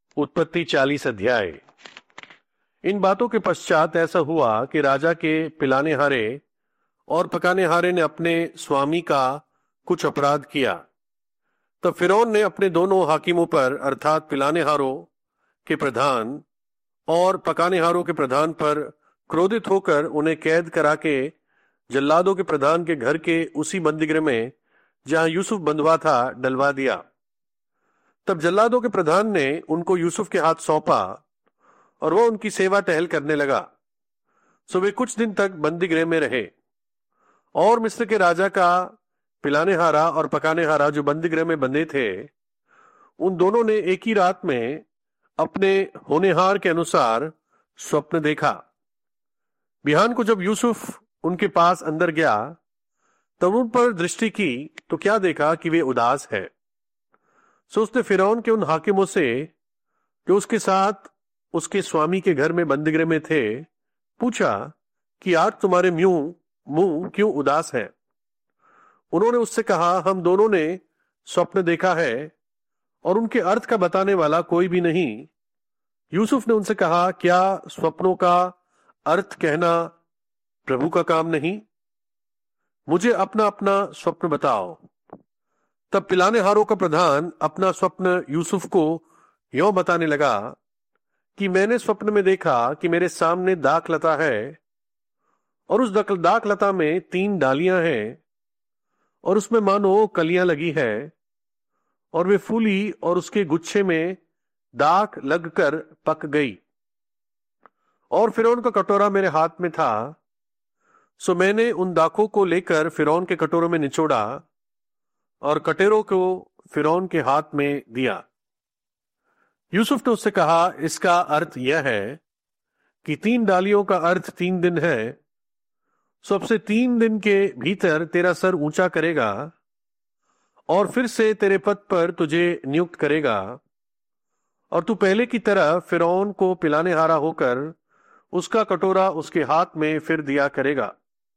उत्पत्ति 40 अध्याय। इन बातों के पश्चात ऐसा हुआ कि राजा के पिलानेहारे और पकानेहारे ने अपने स्वामी का कुछ अपराध किया। तब फिरौन ने अपने दोनों हाकिमों पर अर्थात पिलानेहारों के प्रधान और पकानेहारों के प्रधान पर क्रोधित होकर उन्हें कैद करा के जल्लादों के प्रधान के घर के उसी बंदीगृह में जहां यूसुफ बंधुआ था डलवा दिया। तब जल्लादों के प्रधान ने उनको यूसुफ के हाथ सौंपा और वह उनकी सेवा टहल करने लगा। सो वे कुछ दिन तक बंदीगृह में रहे। और मिस्र के राजा का पिलानेहारा और पकानेहारा जो बंदीगृह में बंधे थे, उन दोनों ने एक ही रात में अपने होनेहार के अनुसार स्वप्न देखा। बिहान को जब यूसुफ उनके पास अंदर गया तब उन पर दृष्टि की तो क्या देखा कि वे उदास है। सो उसने फिरौन के उन हाकिमों से जो उसके साथ उसके स्वामी के घर में बंदीगृह में थे पूछा कि आज तुम्हारे मुंह क्यों उदास है। उन्होंने उससे कहा, हम दोनों ने स्वप्न देखा है और उनके अर्थ का बताने वाला कोई भी नहीं। यूसुफ ने उनसे कहा, क्या स्वप्नों का अर्थ कहना प्रभु का काम नहीं? मुझे अपना अपना स्वप्न बताओ। तब पिलानेहारों का प्रधान अपना स्वप्न यूसुफ को यों बताने लगा कि मैंने स्वप्न में देखा कि मेरे सामने दाखलता है और उस दाखलता में 3 डालियां हैं और उसमें मानो कलियां लगी है और वे फूली और उसके गुच्छे में दाख लगकर पक गई। और फिरौन का कटोरा मेरे हाथ में था। सो मैंने उन दाखों को लेकर फिरौन के कटोरों में निचोड़ा और कटोरों को फिरौन के हाथ में दिया। यूसुफ ने उससे कहा, इसका अर्थ यह है कि 3 डालियों का अर्थ 3 दिन है। सो अब से 3 दिन के भीतर तेरा सर ऊंचा करेगा और फिर से तेरे पद पर तुझे नियुक्त करेगा और तू पहले की तरह फिरौन को पिलानेहारा होकर उसका कटोरा उसके हाथ में फिर दिया करेगा।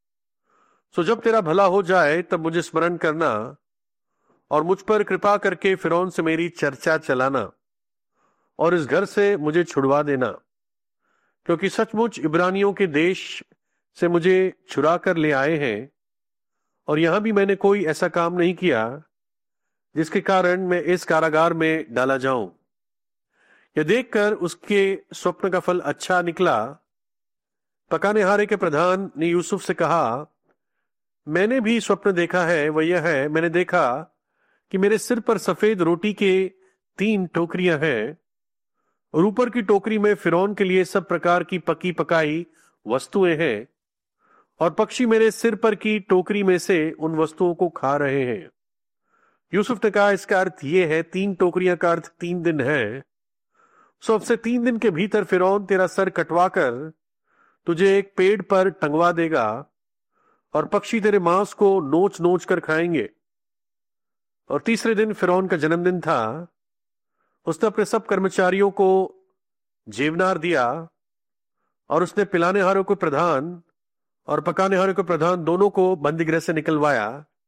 सो जब तेरा भला हो जाए तब मुझे स्मरण करना और मुझ पर कृपा करके फिरौन से मेरी चर्चा चलाना और इस घर से मुझे छुड़वा देना, क्योंकि सचमुच इब्रानियों के देश से मुझे छुरा कर ले आए हैं और यहां भी मैंने कोई ऐसा काम नहीं किया जिसके कारण मैं इस कारागार में डाला जाऊं। यह देखकर उसके स्वप्न का फल अच्छा निकला। पकानेहारे के प्रधान ने यूसुफ से कहा, मैंने भी स्वप्न देखा है। वह यह है, मैंने देखा कि मेरे सिर पर सफेद रोटी के 3 टोकरियां हैं और ऊपर की टोकरी में फिरौन के लिए सब प्रकार की पकी पकाई वस्तुएं हैं और पक्षी मेरे सिर पर की टोकरी में से उन वस्तुओं को खा रहे हैं। यूसुफ ने कहा, इसका अर्थ यह है, 3 टोकरियां का अर्थ 3 दिन है। सो अब से 3 दिन के भीतर फिरौन तेरा सर कटवा कर तुझे एक पेड़ पर टंगवा देगा और पक्षी तेरे मांस को नोच नोच कर खाएंगे। और तीसरे दिन फिरौन का जन्मदिन था। उसने अपने सब कर्मचारियों को जेवनार दिया और उसने पिलानेहारों को प्रधान और पकानेहारों के प्रधान दोनों को बंदीगृह से निकलवाया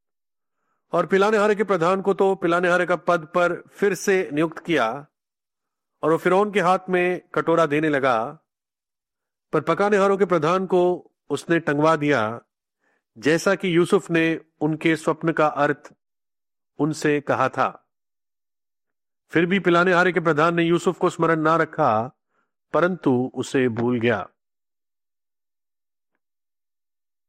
और पिलानेहारे के प्रधान को तो पिलानेहारे का पद पर फिर से नियुक्त किया और वो फिरौन के हाथ में कटोरा देने लगा। पर पकानेहारों के प्रधान को उसने टंगवा दिया, जैसा कि यूसुफ ने उनके स्वप्न का अर्थ उनसे कहा था। फिर भी पिलानेहारे के प्रधान ने यूसुफ को स्मरण ना रखा, परंतु उसे भूल गया।